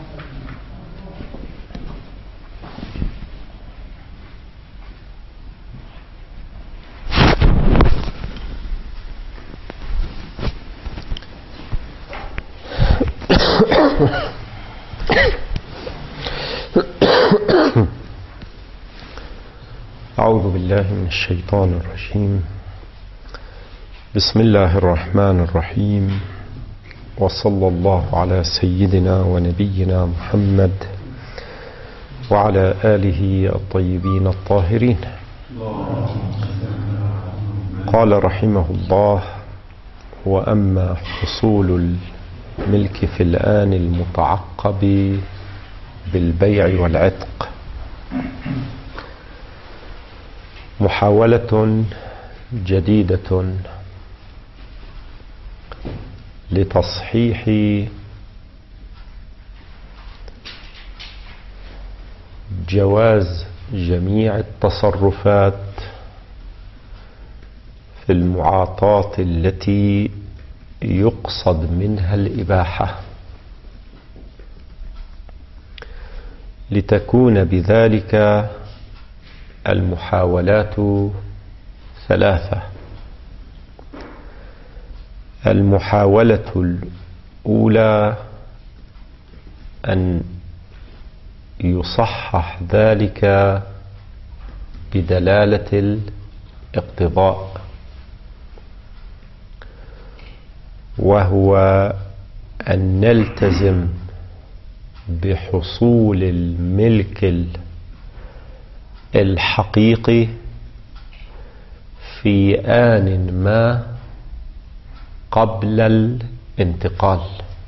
أعوذ بالله من الشيطان الرجيم. بسم الله الرحمن الرحيم، وصلى الله على سيدنا ونبينا محمد وعلى آله الطيبين الطاهرين. قال رحمه الله: وأما حصول الملك في الآن المتعقب بالبيع والعتق، محاولة جديدة لتصحيح جواز جميع التصرفات في المعاطاة التي يقصد منها الإباحة، لتكون بذلك المحاولات ثلاثة. المحاولة الأولى أن يصحح ذلك بدلالة الاقتضاء، وهو أن نلتزم بحصول الملك الحقيقي في آن ما قبل الانتقال،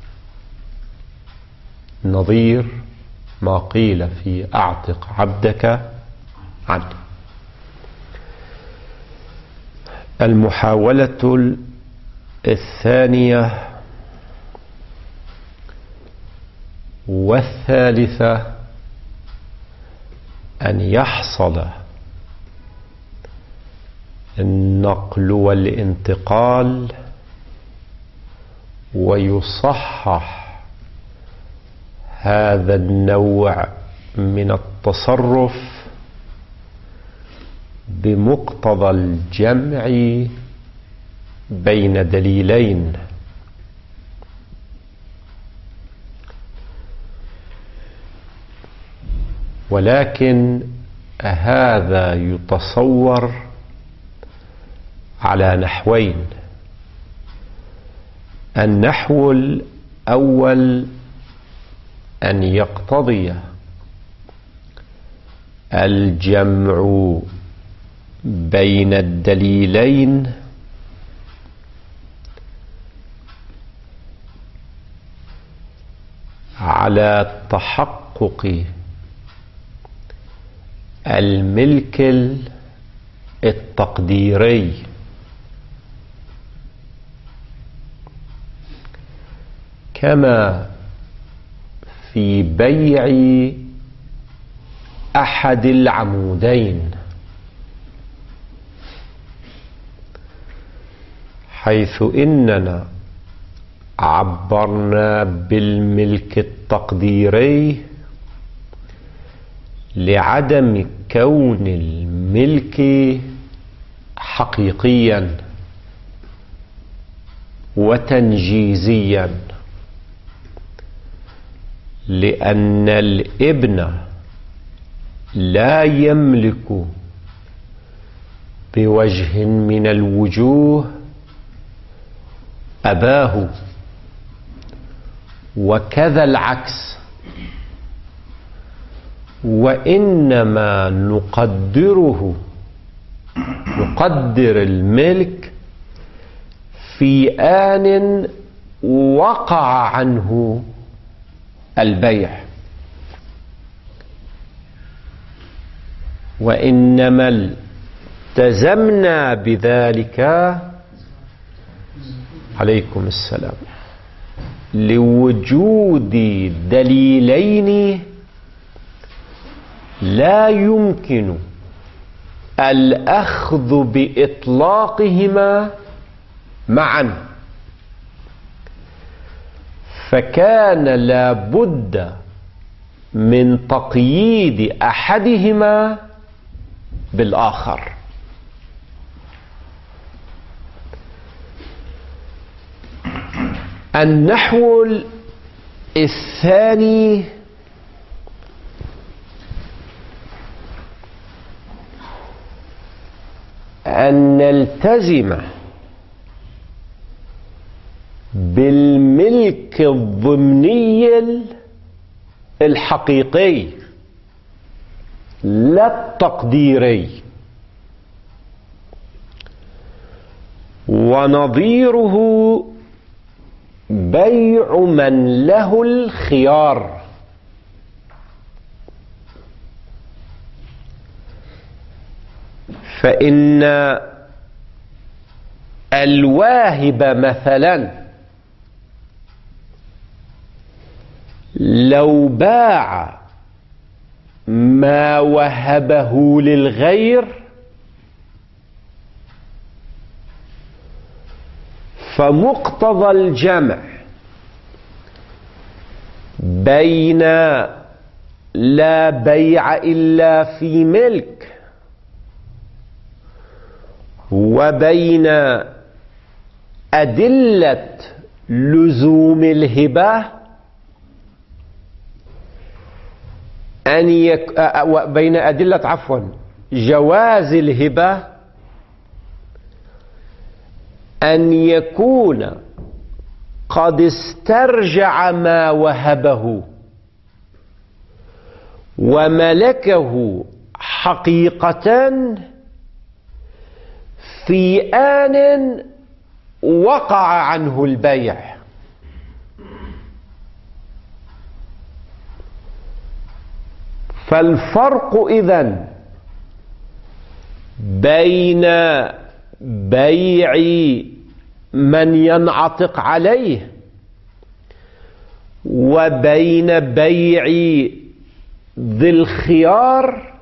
نظير ما قيل في أعتق عبدك عنه. المحاولة الثانية والثالثة أن يحصل النقل والانتقال ويصحح هذا النوع من التصرف بمقتضى الجمع بين دليلين. ولكن هذا يتصور على نحوين: النحو الأول أن يقتضي الجمع بين الدليلين على تحقق الملك التقديري، كما في بيع أحد العمودين، حيث إننا عبرنا بالملك التقديري لعدم كون الملك حقيقيا وتنجيزيا، لأن الابن لا يملك بوجه من الوجوه أباه، وكذا العكس، وإنما نقدر الملك في آن وقع عنه البيع، وإنما التزمنا بذلك عليكم السلام لوجود دليلين لا يمكن الأخذ بإطلاقهما معا، فكان لا بد من تقييد أحدهما بالآخر. النحو الثاني أن نلتزم بالملك الضمني الحقيقي لا التقديري، ونظيره بيع من له الخيار. فإن الواهب مثلا لو باع ما وهبه للغير فمقتضى الجمع بين لا بيع إلا في ملك وبين أدلة لزوم الهبة بين أدلة جواز الهبة أن يكون قد استرجع ما وهبه وملكه حقيقة في آن وقع عنه البيع. فالفرق إذن بين بيع من ينعتق عليه وبين بيع ذي الخيار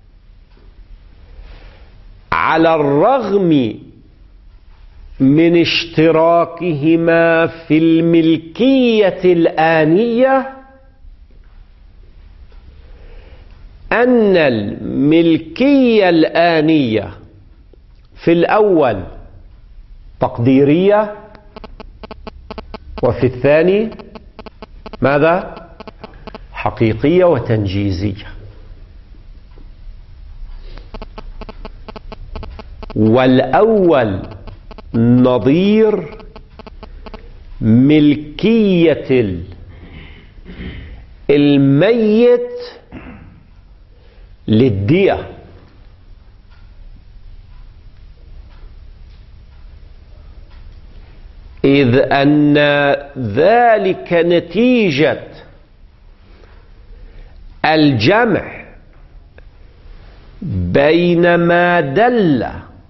على الرغم من اشتراكهما في الملكية الآنية أن الملكية الآنية في الأول تقديرية وفي الثاني ماذا؟ حقيقية وتنجيزية. والأول نظير ملكية الميت للدية، إذ أن ذلك نتيجة الجمع بين ما دل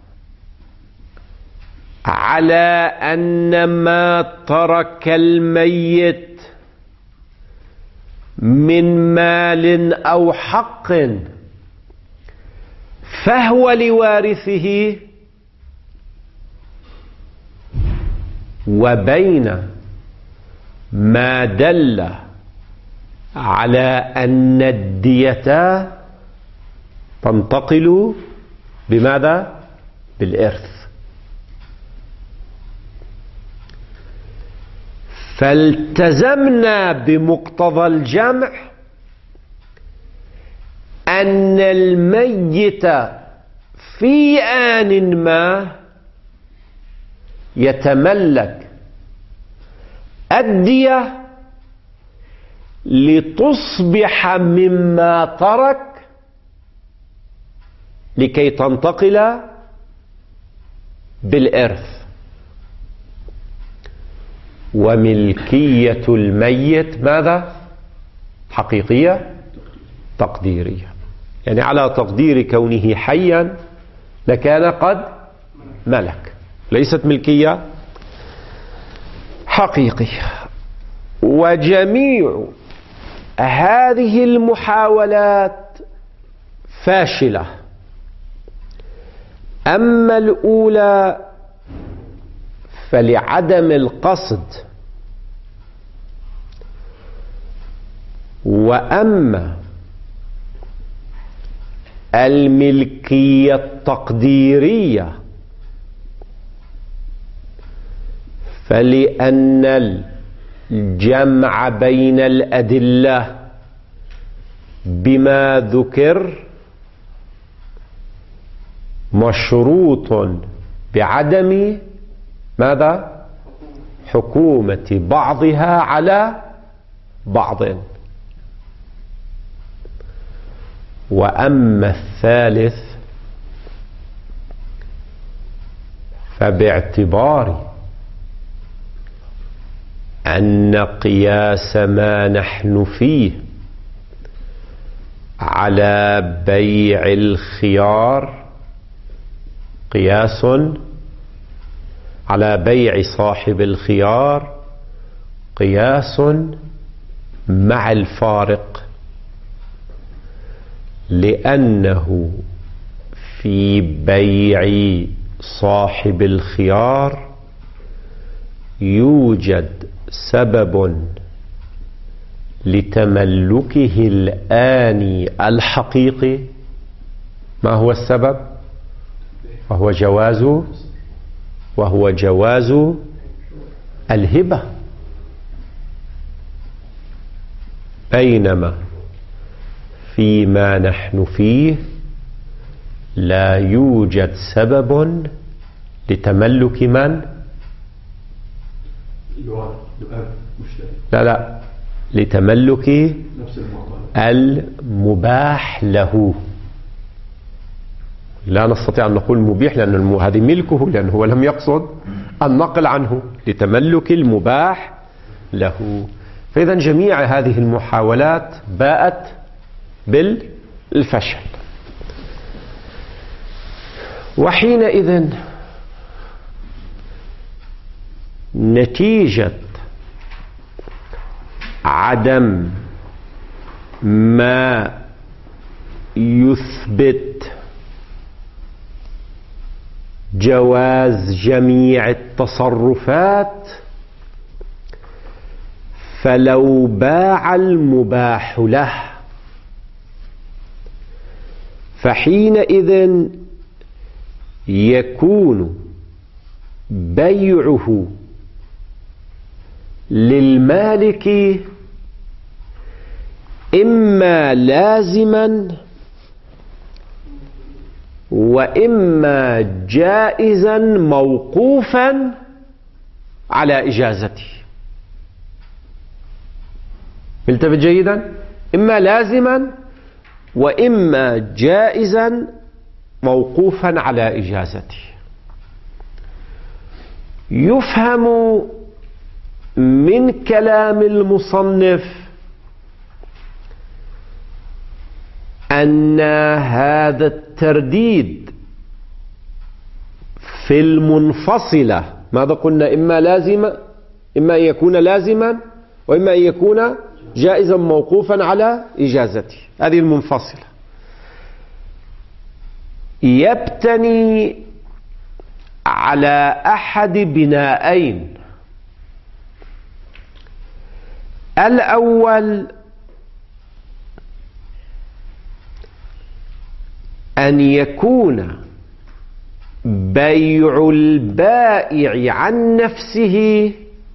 على أن ما ترك الميت من مال أو حق فهو لوارثه، وبين ما دل على أن الدية تنتقل بماذا؟ بالإرث. فالتزمنا بمقتضى الجمع أن الميت في آن ما يتملك الدية لتصبح مما ترك لكي تنتقل بالإرث. وملكية الميت ماذا؟ حقيقية تقديرية، يعني على تقدير كونه حيا لكان قد ملك، ليست ملكية حقيقية. وجميع هذه المحاولات فاشلة. أما الأولى فلعدم القصد وأما الملكية التقديرية فلأن الجمع بين الأدلة بما ذكر مشروط بعدم ماذا؟ حكومة بعضها على بعض. وأما الثالث فباعتبار أن قياس ما نحن فيه على بيع الخيار قياس على بيع صاحب الخيار قياس مع الفارق، لأنه في بيع صاحب الخيار يوجد سبب لتملكه الآني الحقيقي. ما هو السبب؟ وهو جواز الهبة، بينما فيما نحن فيه لا يوجد سبب لتملك من؟ لا لتملك المباح له. لا نستطيع أن نقول مبيح لأن هذه ملكه، لأنه هو لم يقصد النقل عنه، لتملك المباح له. فإذا جميع هذه المحاولات باءت بالفشل. وحينئذ نتيجة عدم ما يثبت جواز جميع التصرفات، فلو باع المباح له فحينئذ يكون بيعه للمالك إما لازما وإما جائزا موقوفا على إجازته. التفت جيدا، إما لازما وإما جائزا موقوفا على إجازته. يفهم من كلام المصنف أن هذا الترديد في المنفصلة، ماذا قلنا؟ إما لازما، إما أن يكون لازما وإما أن يكون جائزا موقوفا على إجازته، هذه المنفصلة، يبتني على أحد بنائين. الأول أن يكون بيع البائع عن نفسه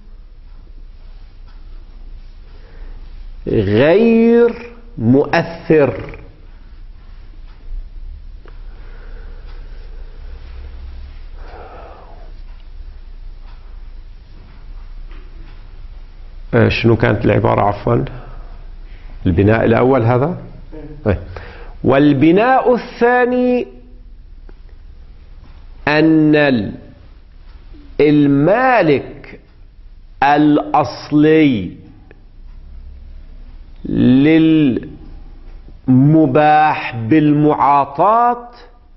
غير مؤثر، شنو كانت العبارة عفوا؟ البناء الأول هذا. والبناء الثاني أن المالك الأصلي للمباح بالمعاطاة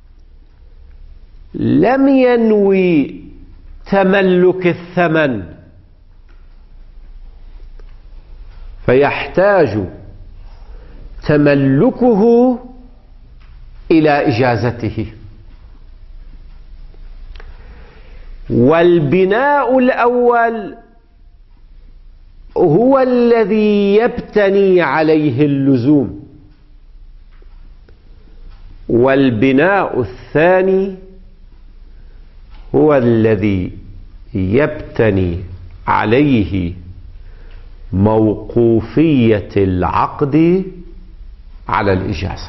لم ينوي تملك الثمن، فيحتاج تملكه إلى إجازته. والبناء الأول هو الذي يبتني عليه اللزوم، والبناء الثاني هو الذي يبتني عليه موقوفية العقد على الإجازة.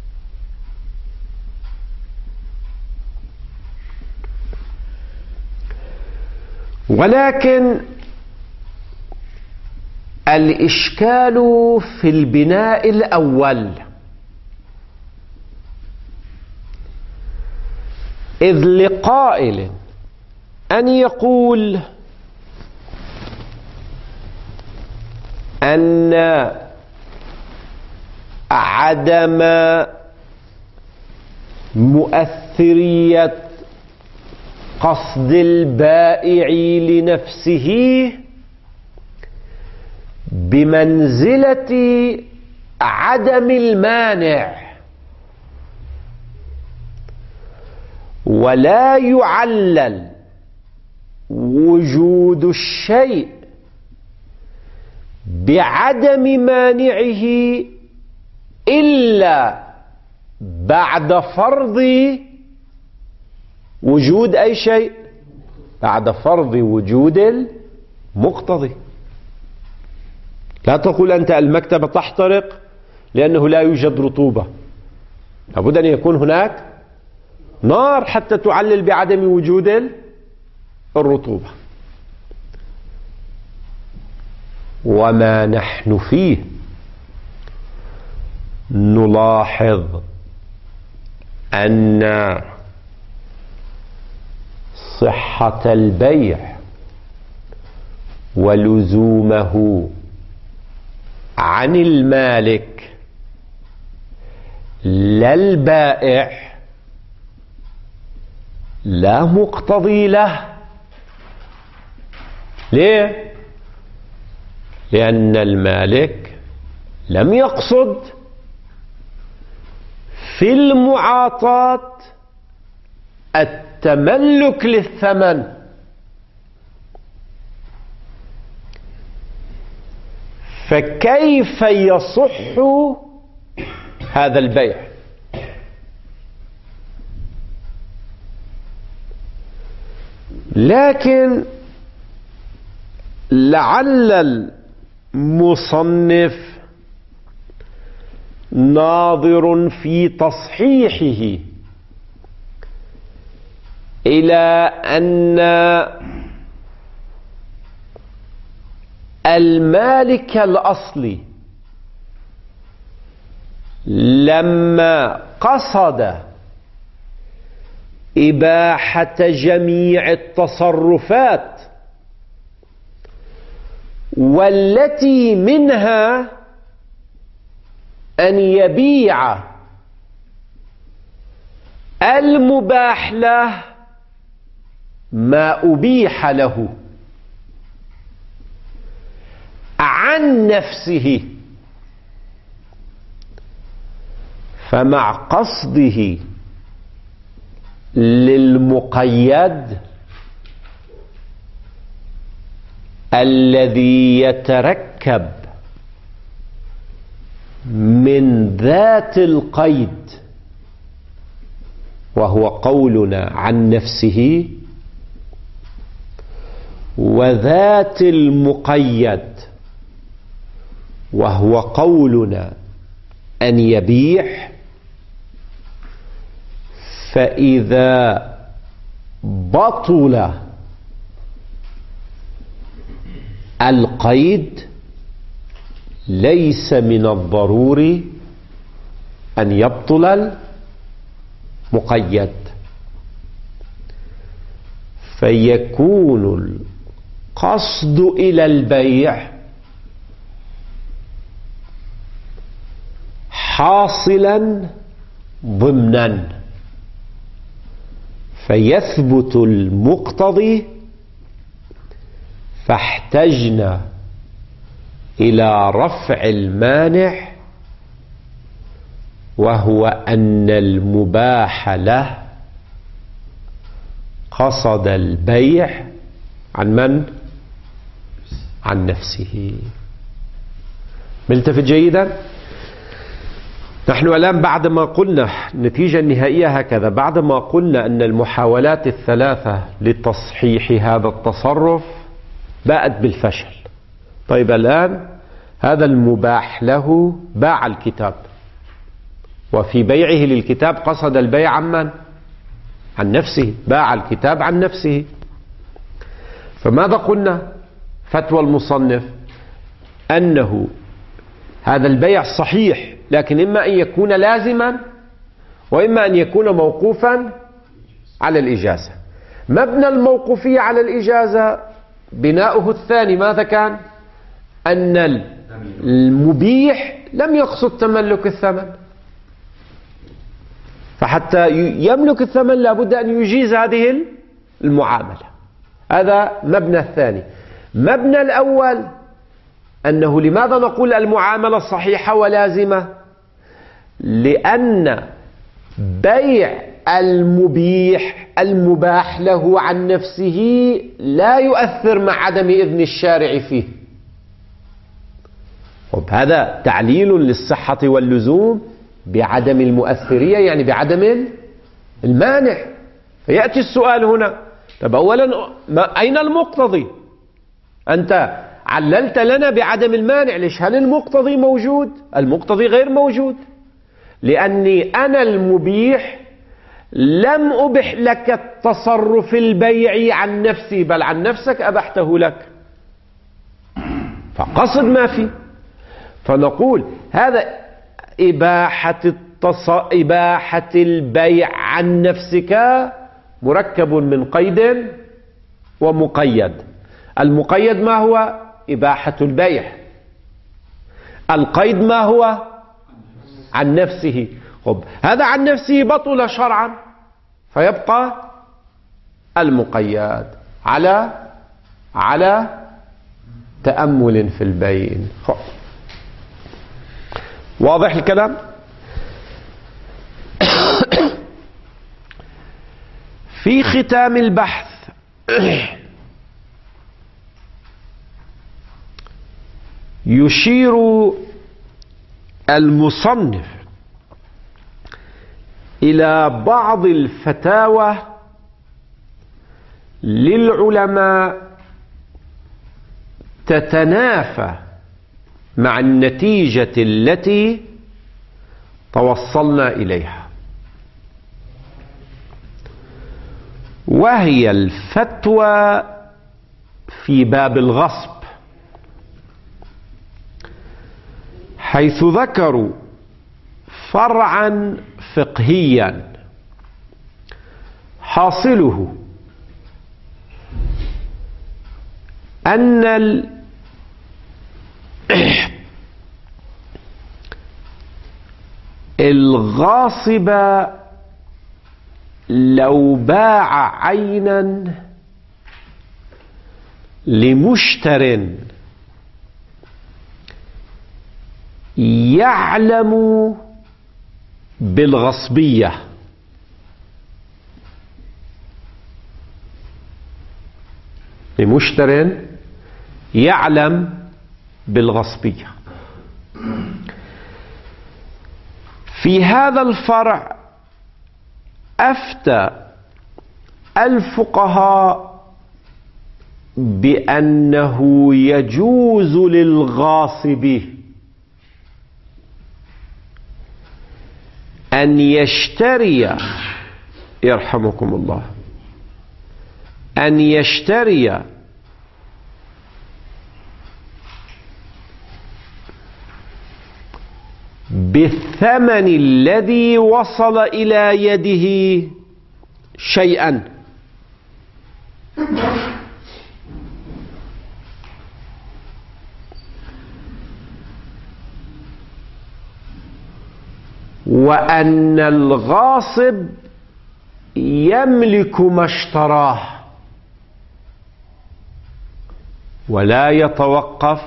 ولكن الإشكال في البناء الأول، إذ لقائل أن يقول أن عدم مؤثرية قصد البائع لنفسه بمنزلة عدم المانع، ولا يعلل وجود الشيء بعدم مانعه إلا بعد فرض وجود أي شيء، بعد فرض وجود المقتضي. لا تقول أنت المكتبة تحترق لأنه لا يوجد رطوبة، لابد أن يكون هناك نار حتى تعلل بعدم وجود الرطوبة. وما نحن فيه نلاحظ أن صحة البيع ولزومه عن المالك لا البائع لا مقتضي له. ليه؟ لأن المالك لم يقصد في المعاطاة التملك للثمن، فكيف يصح هذا البيع؟ لكن لعل المصنف ناظر في تصحيحه إلى أن المالك الأصلي لما قصد إباحة جميع التصرفات والتي منها أن يبيع المباح له ما أبيح له عن نفسه، فمع قصده للمقيد الذي يتركب من ذات القيد وهو قولنا عن نفسه، وذات المقيد وهو قولنا أن يبيح، فإذا بطل القيد ليس من الضروري أن يبطل المقيد، فيكون القصد إلى البيع حاصلا ضمنا، فيثبت المقتضي، فاحتجنا إلى رفع المانع وهو أن المباح له قصد البيع عن من؟ عن نفسه. ملتفت جيدا؟ نحن الآن بعدما قلنا النتيجة النهائية هكذا، بعدما قلنا أن المحاولات الثلاثة لتصحيح هذا التصرف باءت بالفشل. طيب الآن هذا المباح له باع الكتاب، وفي بيعه للكتاب قصد البيع عن عن نفسه، باع الكتاب عن نفسه. فماذا قلنا؟ فتوى المصنف أنه هذا البيع صحيح، لكن إما أن يكون لازما وإما أن يكون موقوفا على الإجازة. مبنى الموقوفية على الإجازة بناؤه الثاني ماذا كان؟ أن المبيح لم يقصد تملك الثمن، فحتى يملك الثمن لابد أن يجيز هذه المعاملة. هذا مبنى الثاني. مبنى الأول أنه لماذا نقول المعاملة صحيحة ولازمة؟ لأن بيع المبيح المباح له عن نفسه لا يؤثر مع عدم إذن الشارع فيه. هذا تعليل للصحة واللزوم بعدم المؤثرية، يعني بعدم المانع. فيأتي السؤال هنا، طب أولا أين المقتضي؟ أنت عللت لنا بعدم المانع، ليش؟ هل المقتضي موجود؟ المقتضي غير موجود، لأني أنا المبيح لم أبح لك التصرف البيعي عن نفسي، بل عن نفسك أبحته لك، فقصد ما فيه. فنقول هذا إباحة البيع عن نفسك مركب من قيد ومقيد. المقيد ما هو؟ إباحة البيع. القيد ما هو؟ عن نفسه. هذا عن نفسه بطل شرعا، فيبقى المقيد على تأمل في البين. واضح الكلام؟ في ختام البحث يشير المصنف إلى بعض الفتاوى للعلماء تتنافى مع النتيجة التي توصلنا إليها، وهي الفتوى في باب الغصب، حيث ذكروا فرعا فقهيا حاصله أن الغاصب لو باع عينا لمشتر يعلم بالغصبية، لمشتر يعلم بالغصبية، في هذا الفرع أفتى الفقهاء بأنه يجوز للغاصب أن يشتري، يرحمكم الله، أن يشتري بالثمن الذي وصل إلى يده شيئا، وأن الغاصب يملك ما اشتراه ولا يتوقف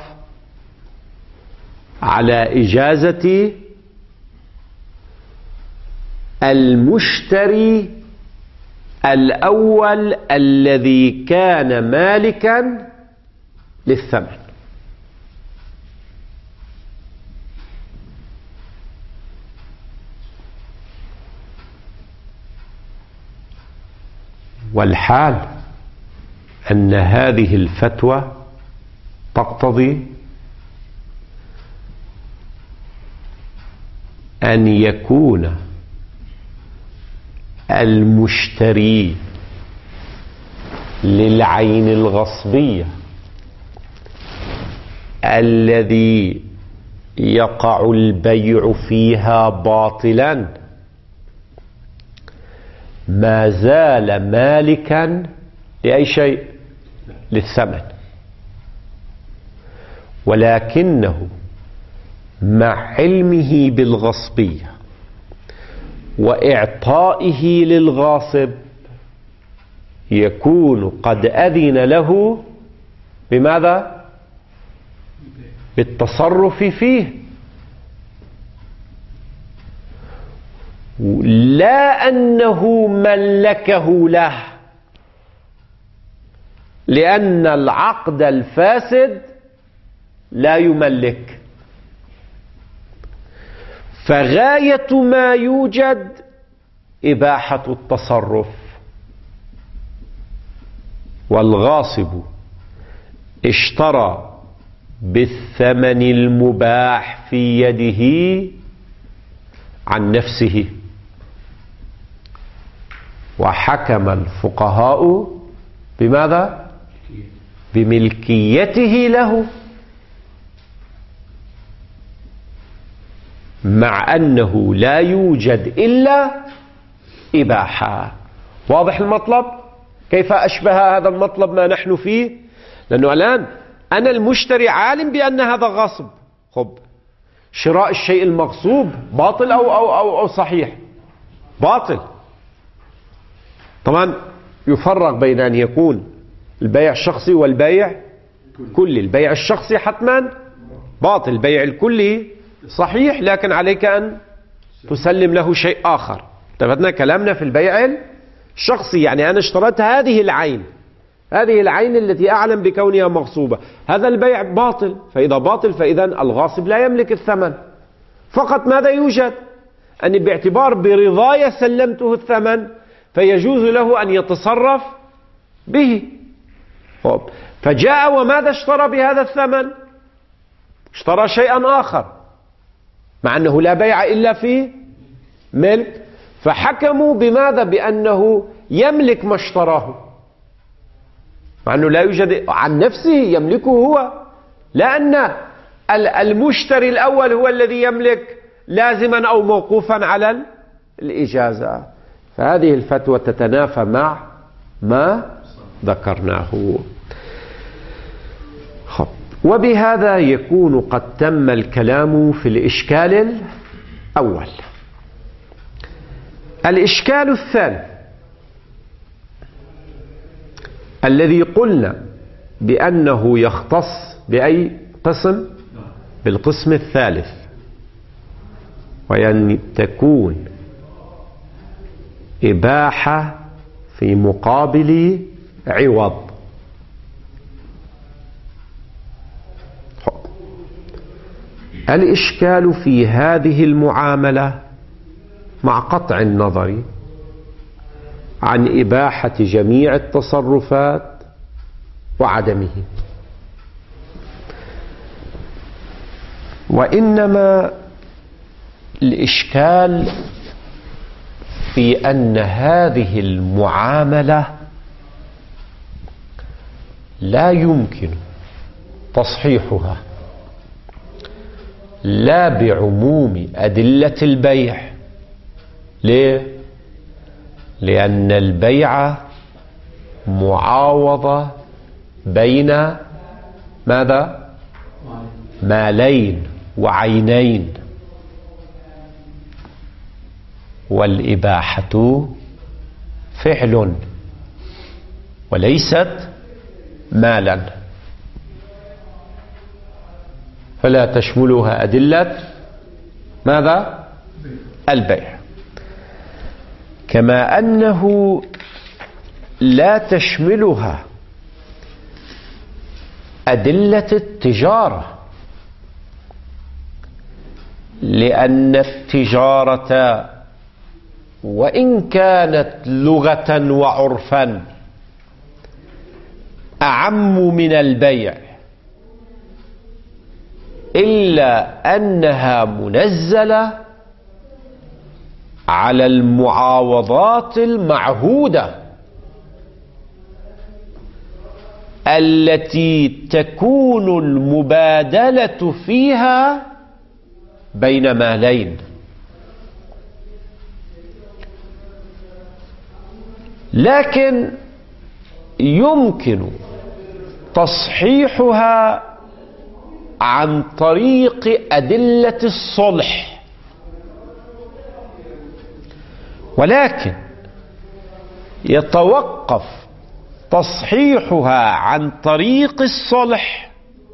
على إجازة المشتري الأول الذي كان مالكا للثمن. والحال أن هذه الفتوى تقتضي أن يكون المشتري للعين الغصبية الذي يقع البيع فيها باطلا ما زال مالكا لأي شيء، للثمن، ولكنه مع علمه بالغصبية وإعطائه للغاصب يكون قد أذن له بماذا؟ بالتصرف فيه، لا أنه ملكه له، لأن العقد الفاسد لا يملك. فغاية ما يوجد إباحة التصرف، والغاصب اشترى بالثمن المباح في يده عن نفسه، وحكم الفقهاء بماذا؟ بملكيته له، مع أنه لا يوجد إلا إباحة. واضح المطلب؟ كيف أشبه هذا المطلب ما نحن فيه؟ لأنه الآن أنا المشتري عالم بأن هذا غصب. خب شراء الشيء المغصوب باطل أو صحيح؟ باطل. طبعا يفرق بين أن يكون البيع الشخصي والبيع كلي. البيع الشخصي حتما باطل، البيع الكلي صحيح، لكن عليك أن تسلم له شيء آخر. اتفقنا كلامنا في البيع الشخصي، يعني أنا اشتريت هذه العين التي أعلم بكونها مغصوبة، هذا البيع باطل. فإذا باطل فإذا الغاصب لا يملك الثمن. فقط ماذا يوجد؟ أن باعتبار برضايا سلمته الثمن فيجوز له أن يتصرف به. فجاء وماذا اشترى بهذا الثمن؟ اشترى شيئا آخر، مع أنه لا بيع إلا في ملك، فحكموا بماذا؟ بأنه يملك ما اشتراه، مع أنه لا يوجد عن نفسه، يملكه هو، لأن المشتري الأول هو الذي يملك لازما أو موقوفا على الإجازة. فهذه الفتوى تتنافى مع ما ذكرناه. وبهذا يكون قد تم الكلام في الإشكال الأول. الإشكال الثاني الذي قلنا بأنه يختص بأي قسم؟ بالقسم الثالث، وأن تكون إباحة في مقابل عوض. الإشكال في هذه المعاملة مع قطع النظر عن إباحة جميع التصرفات وعدمه، وإنما الإشكال في أن هذه المعاملة لا يمكن تصحيحها لا بعموم أدلة البيع. ليه؟ لأن البيع معاوضة بين ماذا؟ مالين وعينين، والإباحة فعل وليست مالا، فلا تشملها أدلة ماذا؟ البيع. كما أنه لا تشملها أدلة التجارة، لأن التجارة وإن كانت لغة وعرفا أعم من البيع، إلا أنها منزلة على المعاوضات المعهودة التي تكون المبادلة فيها بين مالين. لكن يمكن تصحيحها عن طريق أدلة الصلح، ولكن يتوقف تصحيحها عن طريق الصلح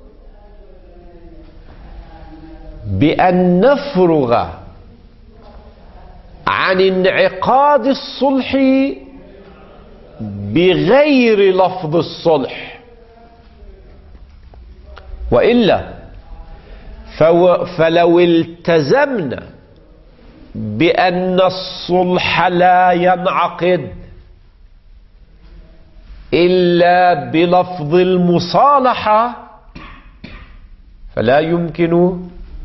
بأن نفرغ عن انعقاد الصلح بغير لفظ الصلح، وإلا فلو التزمنا بأن الصلح لا ينعقد إلا بلفظ المصالحة فلا يمكن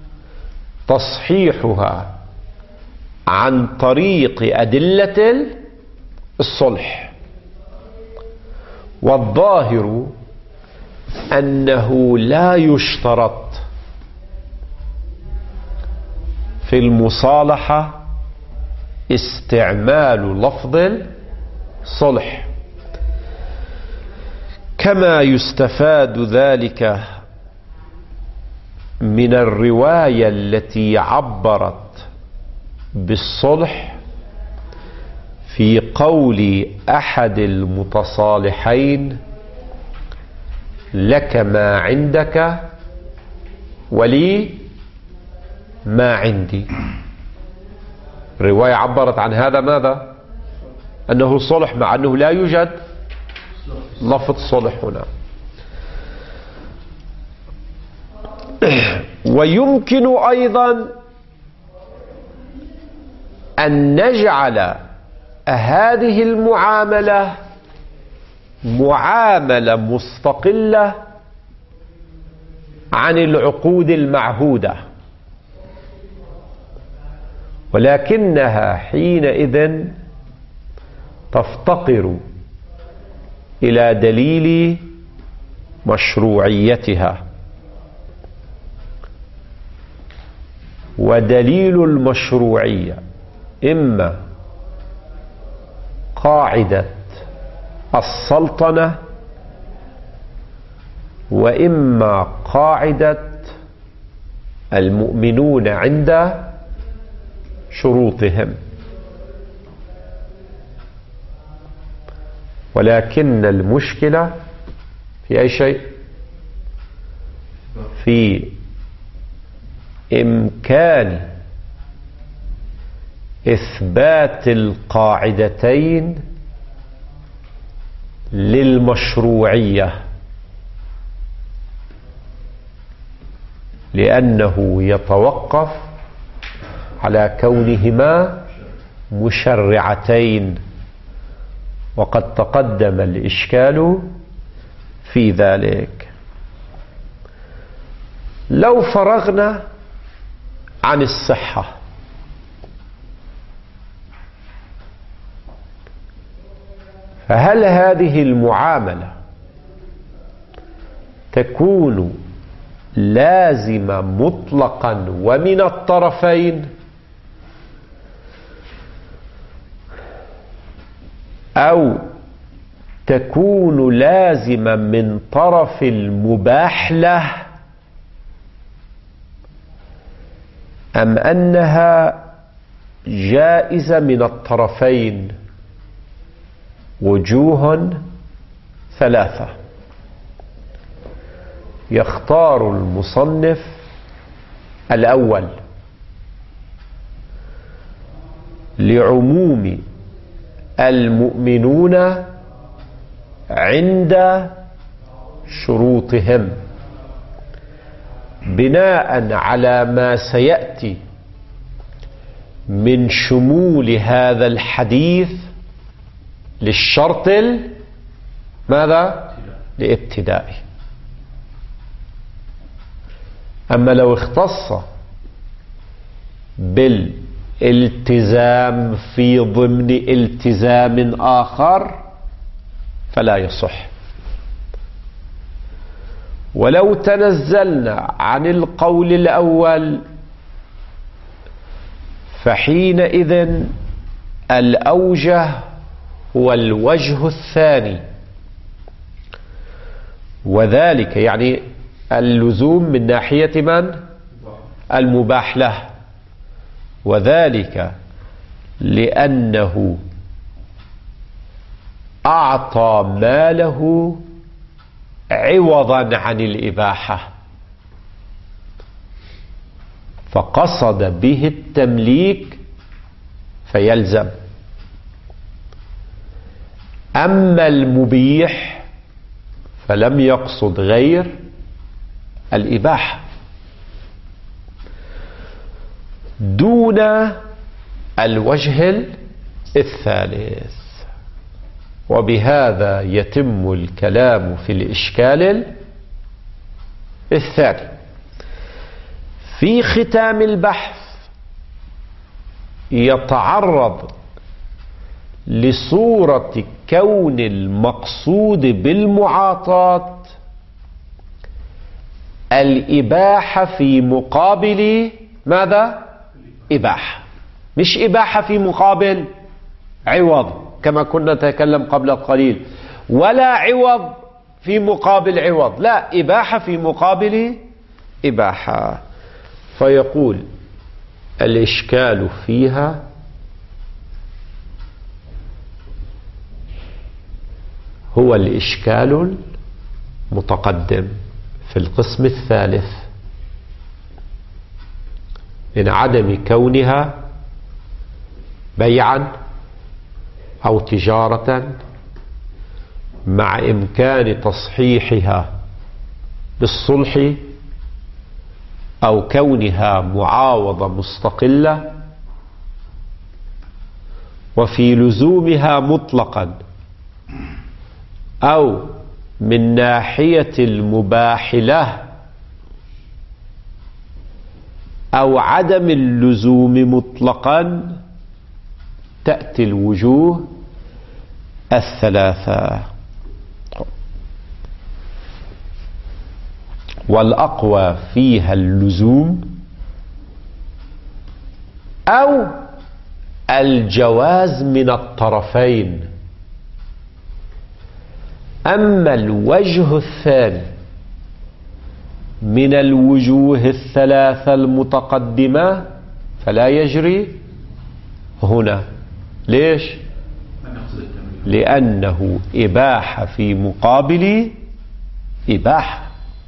تصحيحها عن طريق أدلة الصلح. والظاهر أنه لا يشترط في المصالحة استعمال لفظ الصلح، كما يستفاد ذلك من الرواية التي عبرت بالصلح في قول أحد المتصالحين: لك ما عندك ولي ما عندي. رواية عبرت عن هذا ماذا؟ أنه صلح، مع أنه لا يوجد لفظ صلح هنا. ويمكن أيضا أن نجعل هذه المعاملة معاملة مستقلة عن العقود المعهودة، ولكنها حينئذ تفتقر إلى دليل مشروعيتها. ودليل المشروعية إما قاعدة السلطنة وإما قاعدة المؤمنون عند شروطهم. ولكن المشكلة في أي شيء؟ في إمكان إثبات القاعدتين للمشروعية، لأنه يتوقف على كونهما مشرعتين، وقد تقدم الإشكال في ذلك. لو فرغنا عن الصحة، فهل هذه المعاملة تكون لازمة مطلقا ومن الطرفين، أو تكون لازمة من طرف المباح له، أم أنها جائزة من الطرفين؟ وجوه ثلاثة. يختار المصنف الأول لعموم المؤمنون عند شروطهم، بناء على ما سيأتي من شمول هذا الحديث للشرط ماذا؟ الابتدائي. أما لو اختص بالالتزام في ضمن التزام آخر فلا يصح. ولو تنزلنا عن القول الأول فحينئذ الأوجه هو الوجه الثاني، وذلك يعني اللزوم من ناحية من؟ المباح له، وذلك لأنه أعطى ماله عوضا عن الإباحة فقصد به التمليك فيلزم. أما المبيح فلم يقصد غير الإباحة دون الوجه الثالث. وبهذا يتم الكلام في الإشكال الثاني. في ختام البحث يتعرض لصورة كون المقصود بالمعاطاة الإباحة في مقابل ماذا؟ إباحة، مش إباحة في مقابل عوض كما كنا نتكلم قبل قليل، ولا عوض في مقابل عوض، لا، إباحة في مقابل إباحة. فيقول الإشكال فيها هو الإشكال المتقدم في القسم الثالث من عدم كونها بيعا أو تجارة مع إمكان تصحيحها بالصلح أو كونها معاوضة مستقلة وفي لزومها مطلقا أو من ناحية المباح له أو عدم اللزوم مطلقا تأتي الوجوه الثلاثة. والأقوى فيها اللزوم أو الجواز من الطرفين. أما الوجه الثاني من الوجوه الثلاثة المتقدمة فلا يجري هنا. ليش؟ لأنه إباحة في مقابل إباحة.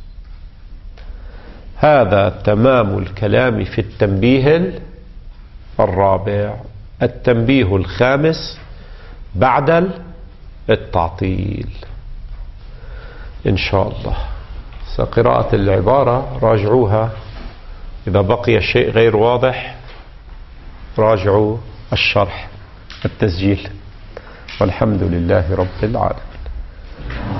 هذا تمام الكلام في التنبيه الرابع. التنبيه الخامس بعد التعطيل إن شاء الله. قراءة العبارة راجعوها، إذا بقي شيء غير واضح راجعوا الشرح التسجيل. والحمد لله رب العالمين.